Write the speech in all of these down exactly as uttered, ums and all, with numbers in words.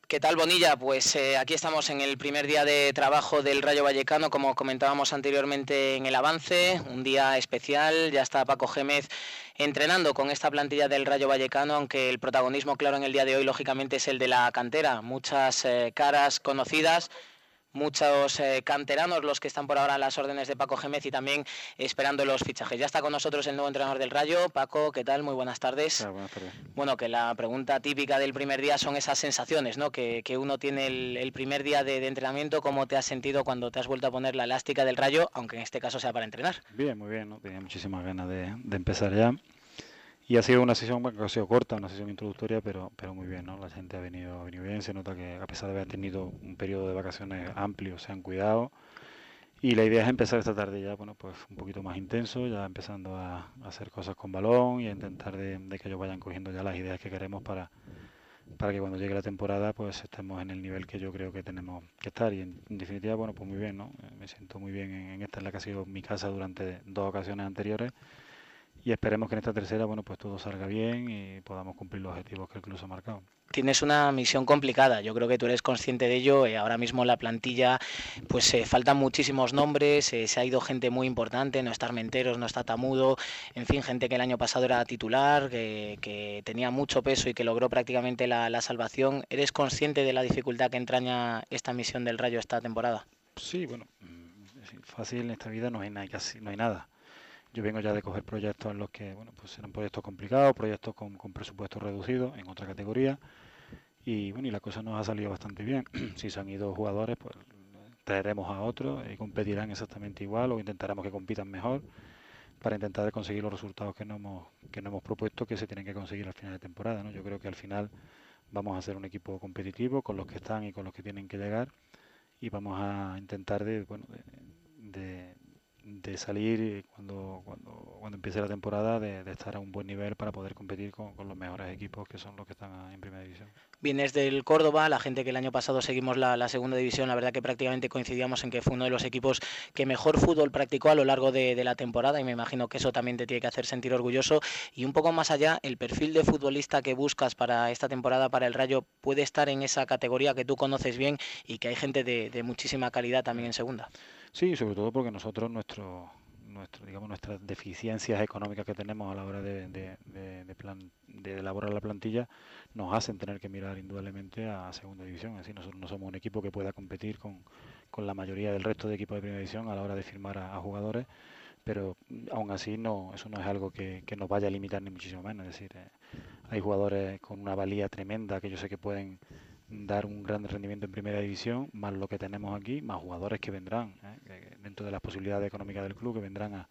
¿Qué tal, Bonilla? Pues eh, aquí estamos en el primer día de trabajo del Rayo Vallecano, como comentábamos anteriormente en el avance, un día especial. Ya está Paco Gémez entrenando con esta plantilla del Rayo Vallecano, aunque el protagonismo claro en el día de hoy lógicamente es el de la cantera. Muchas eh, caras conocidas, muchos eh, canteranos los que están por ahora a las órdenes de Paco Gémez y también esperando los fichajes. Ya está con nosotros el nuevo entrenador del Rayo. Paco, ¿qué tal? Muy buenas tardes. Claro, buenas tardes. Bueno, que la pregunta típica del primer día son esas sensaciones, ¿no? Que, que uno tiene el, el primer día de, de entrenamiento. ¿Cómo te has sentido cuando te has vuelto a poner la elástica del Rayo, aunque en este caso sea para entrenar? Bien, muy bien, ¿no? Tenía muchísimas ganas de, de empezar ya. Y ha sido una sesión, bueno, que ha sido corta, una sesión introductoria, pero, pero muy bien, ¿no? La gente ha venido, ha venido bien, se nota que a pesar de haber tenido un periodo de vacaciones amplio, se han cuidado. Y la idea es empezar esta tarde ya, bueno, pues un poquito más intenso, ya empezando a, a hacer cosas con balón y a intentar de, de que ellos vayan cogiendo ya las ideas que queremos para, para que cuando llegue la temporada pues estemos en el nivel que yo creo que tenemos que estar. Y en, en definitiva, bueno, pues muy bien, ¿no? Me siento muy bien en, en esta, en la que ha sido mi casa durante dos ocasiones anteriores. Y esperemos que en esta tercera, bueno, pues todo salga bien y podamos cumplir los objetivos que el club se ha marcado. Tienes una misión complicada, yo creo que tú eres consciente de ello. Eh, ahora mismo en la plantilla pues eh, faltan muchísimos nombres, eh, se ha ido gente muy importante, no está Armenteros, no está Tamudo, en fin, gente que el año pasado era titular, que, que tenía mucho peso y que logró prácticamente la, la salvación. ¿Eres consciente de la dificultad que entraña esta misión del Rayo esta temporada? Sí, bueno, fácil en esta vida no hay nada, casi no hay nada. Yo vengo ya de coger proyectos en los que, bueno, pues eran proyectos complicados, proyectos con, con presupuestos reducidos en otra categoría. Y bueno, y la cosa nos ha salido bastante bien. Si se han ido jugadores, pues traeremos a otros y competirán exactamente igual o intentaremos que compitan mejor para intentar conseguir los resultados que nos hemos, que nos hemos propuesto que se tienen que conseguir al final de temporada, ¿no? Yo creo que al final vamos a ser un equipo competitivo con los que están y con los que tienen que llegar y vamos a intentar de, bueno, de, de, de salir cuando, cuando, cuando empiece la temporada de, de estar a un buen nivel para poder competir con, con los mejores equipos que son los que están en primera división. Vienes del Córdoba, la gente que el año pasado seguimos la, la segunda división, la verdad que prácticamente coincidíamos en que fue uno de los equipos que mejor fútbol practicó a lo largo de, de la temporada y me imagino que eso también te tiene que hacer sentir orgulloso. Y un poco más allá, el perfil de futbolista que buscas para esta temporada para el Rayo puede estar en esa categoría que tú conoces bien y que hay gente de, de muchísima calidad también en segunda. Sí, sobre todo porque nosotros nuestro nuestro, digamos, nuestras deficiencias económicas que tenemos a la hora de, de, de, de, plan, de elaborar la plantilla nos hacen tener que mirar indudablemente a segunda división. Es decir, nosotros no somos un equipo que pueda competir con, con la mayoría del resto de equipos de primera división a la hora de firmar a, a jugadores, pero aún así no, eso no es algo que, que nos vaya a limitar ni muchísimo menos. Es decir, eh, hay jugadores con una valía tremenda que yo sé que pueden dar un gran rendimiento en primera división, más lo que tenemos aquí, más jugadores que vendrán, ¿eh? dentro de las posibilidades económicas del club, que vendrán a,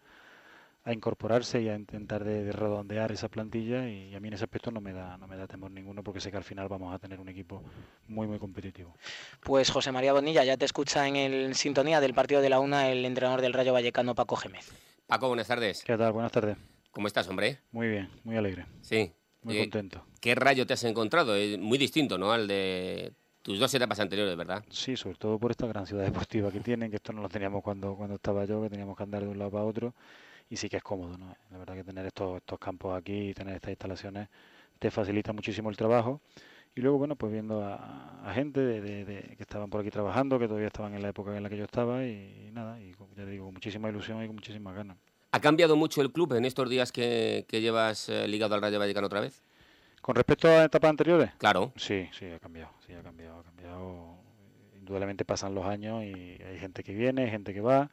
a incorporarse y a intentar de, de redondear esa plantilla, y a mí en ese aspecto no me da no me da temor ninguno, porque sé que al final vamos a tener un equipo muy muy competitivo. Pues José María Bonilla, ya te escucha en el sintonía del partido de la una el entrenador del Rayo Vallecano, Paco Gémez. Paco, buenas tardes. ¿Qué tal? Buenas tardes. ¿Cómo estás, hombre? Muy bien, muy alegre. Sí. Muy eh, contento. ¿Qué Rayo te has encontrado? Es muy distinto, ¿no?, al de tus dos etapas anteriores, ¿verdad? Sí, sobre todo por esta gran ciudad deportiva que tienen, que esto no lo teníamos cuando, cuando estaba yo, que teníamos que andar de un lado para otro, y sí que es cómodo, ¿no? La verdad que tener estos, estos campos aquí y tener estas instalaciones te facilita muchísimo el trabajo. Y luego, bueno, pues viendo a, a gente de, de, de, que estaban por aquí trabajando, que todavía estaban en la época en la que yo estaba, y, y nada, y ya te digo, con muchísima ilusión y con muchísimas ganas. ¿Ha cambiado mucho el club en estos días que, que llevas eh, ligado al Rayo Vallecano otra vez? ¿Con respecto a etapas anteriores? Claro. Sí, sí, ha cambiado, sí, ha cambiado, ha cambiado. Indudablemente pasan los años y hay gente que viene, hay gente que va,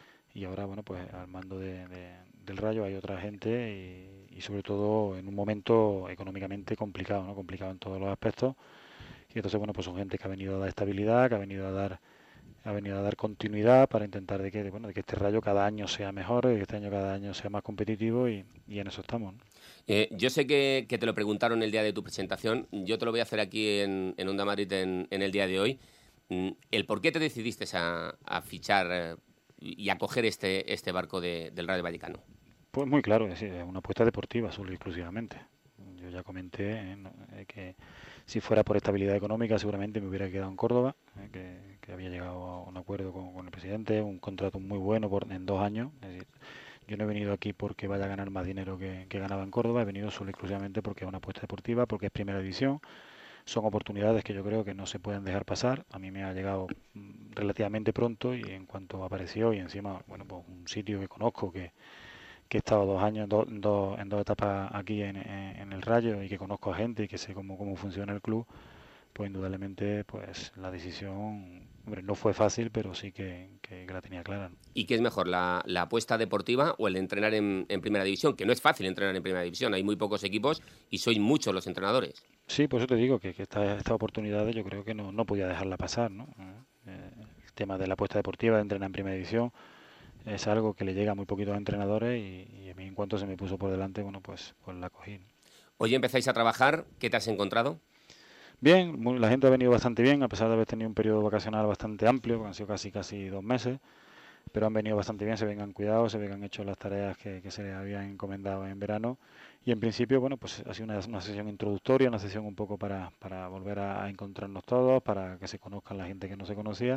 y ahora, bueno, pues al mando de, de, del Rayo hay otra gente y, y sobre todo en un momento económicamente complicado, ¿no? Complicado en todos los aspectos. Y entonces, bueno, pues son gente que ha venido a dar estabilidad, que ha venido a dar ha venido a dar continuidad para intentar de que, bueno, de que este Rayo cada año sea mejor, de que este año cada año sea más competitivo, y, y en eso estamos, ¿no? Eh, yo sé que, que te lo preguntaron el día de tu presentación, yo te lo voy a hacer aquí en, en Onda Madrid en, en el día de hoy. ¿El por qué te decidiste a, a fichar eh, y a coger este, este barco de, del Rayo Vallecano? Pues muy claro, es decir, una apuesta deportiva solo y exclusivamente. Yo ya comenté eh, no, eh, que si fuera por estabilidad económica seguramente me hubiera quedado en Córdoba, eh, que, que había llegado a un acuerdo con, con el presidente, un contrato muy bueno por, en dos años. Es decir, yo no he venido aquí porque vaya a ganar más dinero que, que ganaba en Córdoba, he venido solo y exclusivamente porque es una apuesta deportiva, porque es primera división. son oportunidades que yo creo que no se pueden dejar pasar. A mí me ha llegado relativamente pronto y en cuanto apareció y encima, bueno, pues un sitio que conozco, que, que he estado dos años do, do, en dos etapas aquí en, en, en el Rayo y que conozco a gente y que sé cómo, cómo funciona el club, pues indudablemente pues la decisión, hombre, no fue fácil, pero sí que, que, que la tenía clara, ¿no? ¿Y qué es mejor, la, la apuesta deportiva o el entrenar en, en Primera División? Que no es fácil entrenar en Primera División, hay muy pocos equipos y sois muchos los entrenadores. Sí, por eso te digo que, que esta, esta oportunidad yo creo que no, no podía dejarla pasar, ¿no? Eh, el tema de la apuesta deportiva, de entrenar en Primera División, es algo que le llega a muy poquitos entrenadores y, y a mí en cuanto se me puso por delante, bueno, pues, pues la cogí, ¿no? Hoy empezáis a trabajar, ¿qué te has encontrado? Bien, muy, la gente ha venido bastante bien, a pesar de haber tenido un periodo vacacional bastante amplio, porque han sido casi casi dos meses, pero han venido bastante bien, se ven han cuidado, se ven han hecho las tareas que, que se les habían encomendado en verano y en principio, bueno, pues ha sido una, una sesión introductoria, una sesión un poco para, para volver a, a encontrarnos todos, para que se conozcan la gente que no se conocía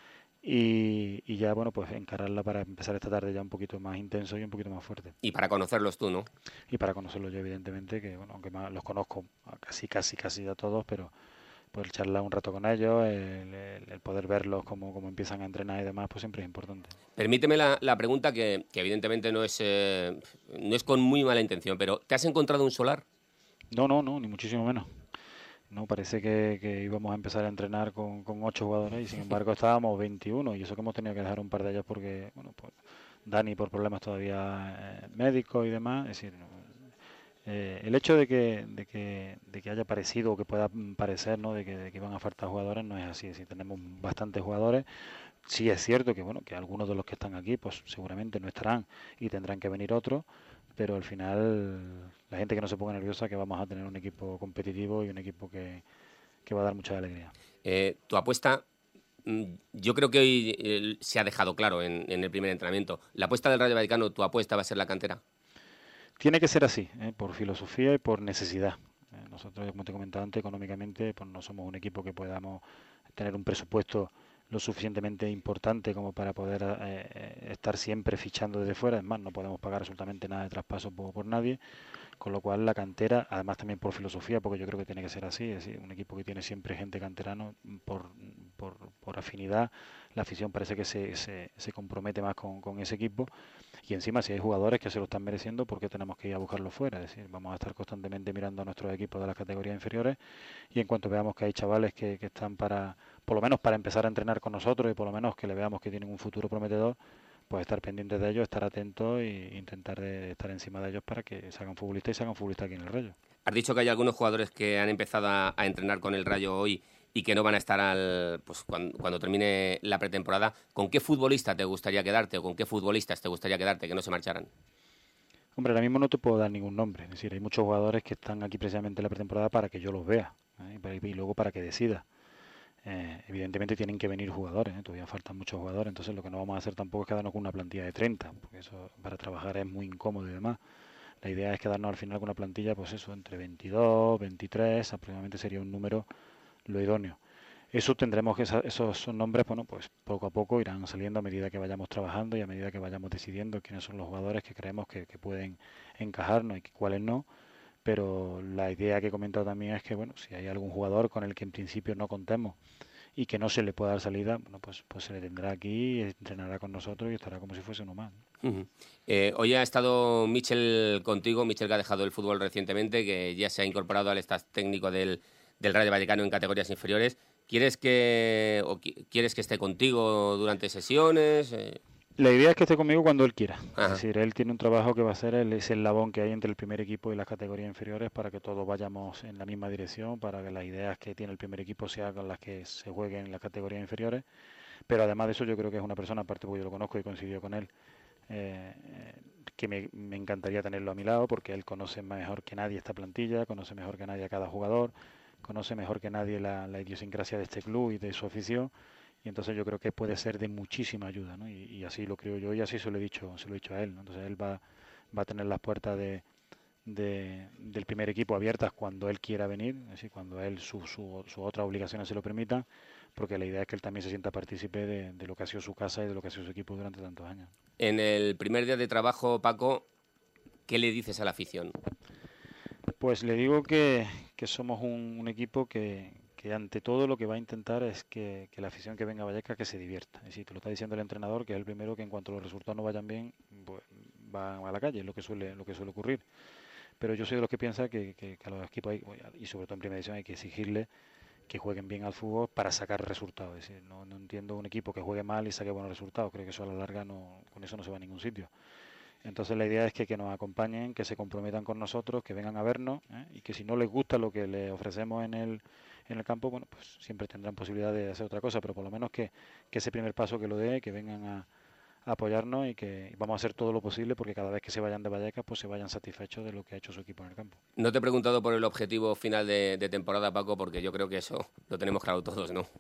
y, y ya, bueno, pues encararla para empezar esta tarde ya un poquito más intenso y un poquito más fuerte. Y para conocerlos tú, ¿no? Y para conocerlos yo, evidentemente, que bueno, aunque más, los conozco casi, casi, casi a todos, pero poder charlar un rato con ellos, el, el, el poder verlos cómo, cómo empiezan a entrenar y demás, pues siempre es importante. Permíteme la, la pregunta que, que evidentemente no es, eh, no es con muy mala intención, pero ¿te has encontrado un solar? No, no, no, ni muchísimo menos. No, parece que, que íbamos a empezar a entrenar con, con ocho jugadores y sin embargo estábamos veintiuno y eso que hemos tenido que dejar un par de ellos porque, bueno, pues Dani por problemas todavía eh, médicos y demás, es decir, eh, el hecho de que, de que de que haya parecido o que pueda parecer, ¿no?, de que, de que iban a faltar jugadores no es así, es decir, tenemos bastantes jugadores. Sí es cierto que, bueno, que algunos de los que están aquí pues seguramente no estarán y tendrán que venir otros, pero al final la gente que no se ponga nerviosa, que vamos a tener un equipo competitivo y un equipo que, que va a dar mucha alegría. Eh, tu apuesta, yo creo que hoy eh, se ha dejado claro en, en el primer entrenamiento. ¿La apuesta del Rayo Vallecano, tu apuesta va a ser la cantera? Tiene que ser así, ¿eh? Por filosofía y por necesidad. Eh, nosotros, como te comentaba antes, económicamente pues no somos un equipo que podamos tener un presupuesto lo suficientemente importante como para poder eh, estar siempre fichando desde fuera. Es más, no podemos pagar absolutamente nada de traspaso por, por nadie, con lo cual la cantera, además también por filosofía, porque yo creo que tiene que ser así, es decir, un equipo que tiene siempre gente canterano por, por, por afinidad, la afición parece que se, se, se compromete más con, con ese equipo y encima si hay jugadores que se lo están mereciendo, ¿por qué tenemos que ir a buscarlo fuera? Es decir, vamos a estar constantemente mirando a nuestros equipos de las categorías inferiores y en cuanto veamos que hay chavales que, que están para, por lo menos para empezar a entrenar con nosotros y por lo menos que le veamos que tienen un futuro prometedor, pues estar pendientes de ellos, estar atentos e intentar de estar encima de ellos para que se hagan futbolistas y se hagan futbolistas aquí en el Rayo. Has dicho que hay algunos jugadores que han empezado a, a entrenar con el Rayo hoy y que no van a estar al, pues, cuando, cuando termine la pretemporada. ¿Con qué futbolista te gustaría quedarte o con qué futbolistas te gustaría quedarte que no se marcharan? Hombre, ahora mismo no te puedo dar ningún nombre. Es decir, hay muchos jugadores que están aquí precisamente en la pretemporada para que yo los vea, ¿eh? y luego para que decida. Eh, evidentemente tienen que venir jugadores, ¿eh? Todavía faltan muchos jugadores, entonces lo que no vamos a hacer tampoco es quedarnos con una plantilla de treinta, porque eso para trabajar es muy incómodo y demás. La idea es quedarnos al final con una plantilla, pues eso, entre veintidós, veintitrés, aproximadamente sería un número lo idóneo. Eso tendremos que, esos nombres, bueno, pues poco a poco irán saliendo a medida que vayamos trabajando y a medida que vayamos decidiendo quiénes son los jugadores que creemos que, que pueden encajarnos y cuáles no. Pero la idea que he comentado también es que, bueno, si hay algún jugador con el que en principio no contemos y que no se le pueda dar salida, bueno, pues, pues se le tendrá aquí, entrenará con nosotros y estará como si fuese uno más, ¿no? Uh-huh. Eh, hoy ha estado Michel contigo, Michel que ha dejado el fútbol recientemente, que ya se ha incorporado al staff técnico del, del Rayo Vallecano en categorías inferiores. ¿Quieres que, o qui- ¿Quieres que esté contigo durante sesiones? Eh... La idea es que esté conmigo cuando él quiera. Ajá. Es decir, él tiene un trabajo que va a hacer, él es el labón que hay entre el primer equipo y las categorías inferiores para que todos vayamos en la misma dirección, para que las ideas que tiene el primer equipo sean las que se jueguen en las categorías inferiores. Pero además de eso yo creo que es una persona, aparte porque yo lo conozco y coincidió con él, eh, que me, me encantaría tenerlo a mi lado porque él conoce mejor que nadie esta plantilla, conoce mejor que nadie a cada jugador, conoce mejor que nadie la, la idiosincrasia de este club y de su afición. Y entonces yo creo que puede ser de muchísima ayuda, ¿no? Y, y así lo creo yo y así se lo he dicho, se lo he dicho a él, ¿no? Entonces él va, va a tener las puertas de, de, del primer equipo abiertas cuando él quiera venir, es decir, cuando él su, su, su otras obligaciones se lo permitan, porque la idea es que él también se sienta partícipe de, de lo que ha sido su casa y de lo que ha sido su equipo durante tantos años. En el primer día de trabajo, Paco, ¿qué le dices a la afición? Pues le digo que, que somos un, un equipo que, que ante todo lo que va a intentar es que, que la afición que venga a Vallecas que se divierta. Es decir, te lo está diciendo el entrenador, que es el primero que en cuanto los resultados no vayan bien, pues va a la calle, lo que suele, lo que suele ocurrir. Pero yo soy de los que piensa que, que, que a los equipos, hay, y sobre todo en primera división, hay que exigirle que jueguen bien al fútbol para sacar resultados. Es decir, no, no entiendo un equipo que juegue mal y saque buenos resultados. Creo que eso a la larga no, con eso no se va a ningún sitio. Entonces la idea es que, que nos acompañen, que se comprometan con nosotros, que vengan a vernos, ¿eh? Y que si no les gusta lo que les ofrecemos en el, en el campo, bueno, pues siempre tendrán posibilidad de hacer otra cosa, pero por lo menos que, que ese primer paso que lo dé, que vengan a, a apoyarnos y que vamos a hacer todo lo posible porque cada vez que se vayan de Vallecas, pues se vayan satisfechos de lo que ha hecho su equipo en el campo. No te he preguntado por el objetivo final de, de temporada, Paco, porque yo creo que eso lo tenemos claro todos, ¿no?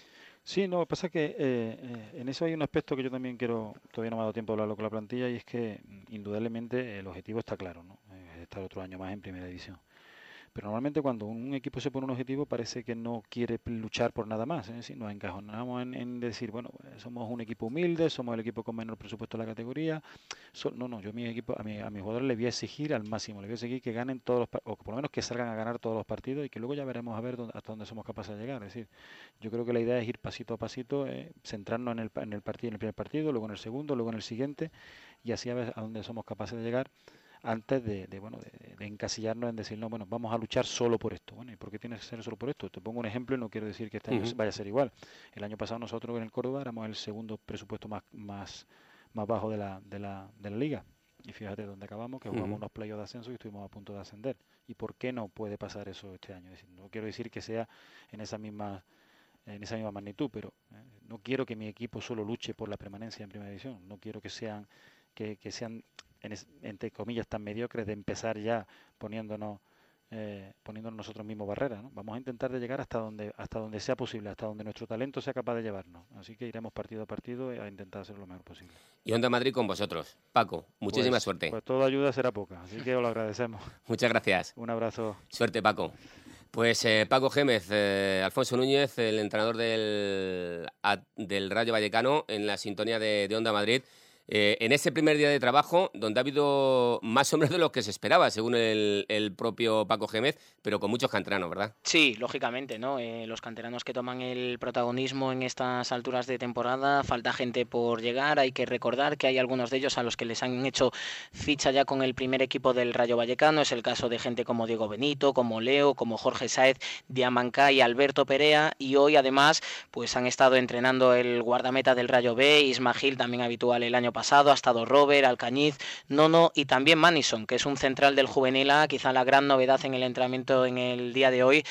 Sí, no, lo que pasa es que eh, eh, en eso hay un aspecto que yo también quiero, todavía no me ha dado tiempo de hablarlo con la plantilla, y es que indudablemente el objetivo está claro, ¿no? Es estar otro año más en primera división. Pero normalmente cuando un equipo se pone un objetivo parece que no quiere luchar por nada más, ¿eh? Si nos encajonamos en, en decir, bueno, somos un equipo humilde, somos el equipo con menor presupuesto de la categoría. So, no, no, yo a mi equipo, a, mi, a mis jugadores les voy a exigir al máximo, les voy a exigir que ganen todos los, o que por lo menos que salgan a ganar todos los partidos y que luego ya veremos a ver dónde, hasta dónde somos capaces de llegar. Es decir, yo creo que la idea es ir pasito a pasito, eh, centrarnos en el, en el partido, en el primer partido, luego en el segundo, luego en el siguiente, y así a ver a dónde somos capaces de llegar, antes de, de bueno de, de encasillarnos en decir, no, bueno, vamos a luchar solo por esto. Bueno, ¿y por qué tiene que ser solo por esto? Te pongo un ejemplo y no quiero decir que este año uh-huh. vaya a ser igual. El año pasado nosotros en el Córdoba éramos el segundo presupuesto más más, más bajo de la, de, la, de la liga. Y fíjate dónde acabamos, que jugamos uh-huh. unos playoffs de ascenso y estuvimos a punto de ascender. ¿Y por qué no puede pasar eso este año? Es decir, no quiero decir que sea en esa misma en esa misma magnitud, pero eh, no quiero que mi equipo solo luche por la permanencia en primera división. No quiero que sean que, que sean En es, entre comillas tan mediocres de empezar ya poniéndonos eh, poniéndonos nosotros mismos barreras, ¿no? Vamos a intentar de llegar hasta donde hasta donde sea posible, hasta donde nuestro talento sea capaz de llevarnos. Así que iremos partido a partido a intentar hacer lo mejor posible. Y Onda Madrid con vosotros. Paco, muchísima pues, suerte. Pues toda ayuda será poca, así que os lo agradecemos. Muchas gracias. Un abrazo. Suerte, Paco. Pues eh, Paco Gémez, eh, Alfonso Núñez, el entrenador del, a, del Rayo Vallecano, en la sintonía de, de Onda Madrid. Eh, en ese primer día de trabajo, donde ha habido más hombres de los que se esperaba, según el, el propio Paco Gémez, pero con muchos canteranos, ¿verdad? Sí, lógicamente, ¿no? Eh, los canteranos que toman el protagonismo en estas alturas de temporada, falta gente por llegar, hay que recordar que hay algunos de ellos a los que les han hecho ficha ya con el primer equipo del Rayo Vallecano, es el caso de gente como Diego Benito, como Leo, como Jorge Sáez, Diamancá y Alberto Perea, y hoy además pues han estado entrenando el guardameta del Rayo B, Ismail, también habitual el año pasado, ha estado Robert, Alcañiz, Nono y también Manison, que es un central del Juvenil A, quizá la gran novedad en el entrenamiento en el día de hoy,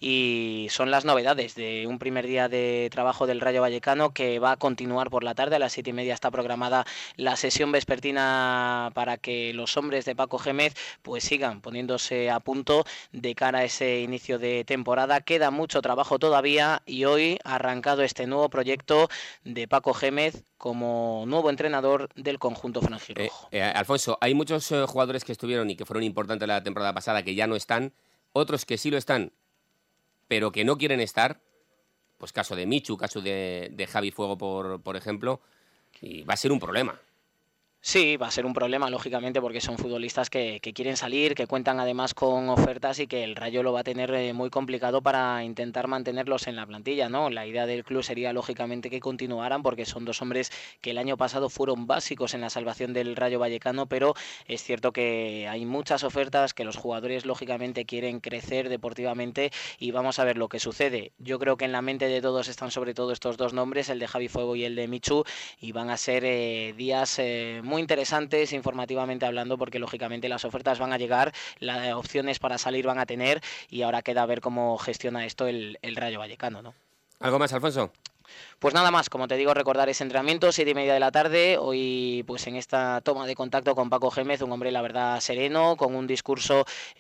y son las novedades de un primer día de trabajo del Rayo Vallecano que va a continuar por la tarde. A las siete y media está programada la sesión vespertina para que los hombres de Paco Gémez pues sigan poniéndose a punto de cara a ese inicio de temporada. Queda mucho trabajo todavía y hoy ha arrancado este nuevo proyecto de Paco Gémez como nuevo entrenador del conjunto franjirrojo. Eh, eh, Alfonso, hay muchos eh, jugadores que estuvieron y que fueron importantes la temporada pasada que ya no están, otros que sí lo están, pero que no quieren estar, pues caso de Michu, caso de, de Javi Fuego, por, por ejemplo, y va a ser un problema. Sí, va a ser un problema, lógicamente, porque son futbolistas que, que quieren salir, que cuentan además con ofertas y que el Rayo lo va a tener eh, muy complicado para intentar mantenerlos en la plantilla, ¿no? La idea del club sería, lógicamente, que continuaran, porque son dos hombres que el año pasado fueron básicos en la salvación del Rayo Vallecano, pero es cierto que hay muchas ofertas, que los jugadores, lógicamente, quieren crecer deportivamente y vamos a ver lo que sucede. Yo creo que en la mente de todos están sobre todo estos dos nombres, el de Javi Fuego y el de Michu, y van a ser eh, días eh, muy muy interesantes informativamente hablando, porque lógicamente las ofertas van a llegar, las opciones para salir van a tener y ahora queda ver cómo gestiona esto el, el Rayo Vallecano, ¿no? ¿Algo más, Alfonso? Pues nada más, como te digo, recordar ese entrenamiento, siete y media de la tarde, hoy pues en esta toma de contacto con Paco Gémez, un hombre la verdad sereno, con un discurso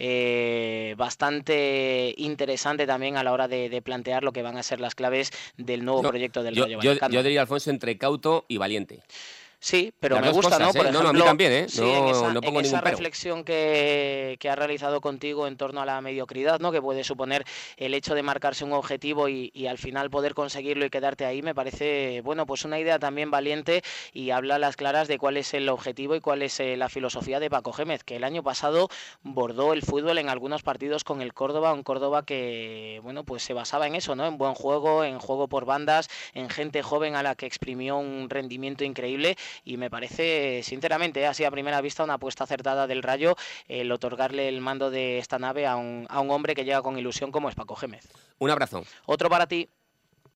eh, bastante interesante también a la hora de, de plantear lo que van a ser las claves del nuevo no, proyecto del yo, Rayo Vallecano. Yo, yo diría, Alfonso, entre cauto y valiente. Sí, pero Las me dos gusta, cosas, ¿no? Por ¿eh? ejemplo, no, no, a mí también, ¿eh? sí, no, en esa, no pongo en esa ningún pero. reflexión que, que ha realizado contigo en torno a la mediocridad, ¿no? Que puede suponer el hecho de marcarse un objetivo y, y al final poder conseguirlo y quedarte ahí, me parece, bueno, pues una idea también valiente y habla a las claras de cuál es el objetivo y cuál es eh, la filosofía de Paco Gémez, que el año pasado bordó el fútbol en algunos partidos con el Córdoba, un Córdoba que, bueno, pues se basaba en eso, ¿no? En buen juego, en juego por bandas, en gente joven a la que exprimió un rendimiento increíble y me parece, sinceramente, así a primera vista una apuesta acertada del Rayo el otorgarle el mando de esta nave a un, a un hombre que llega con ilusión como es Paco Gémez. Un abrazo. Otro para ti.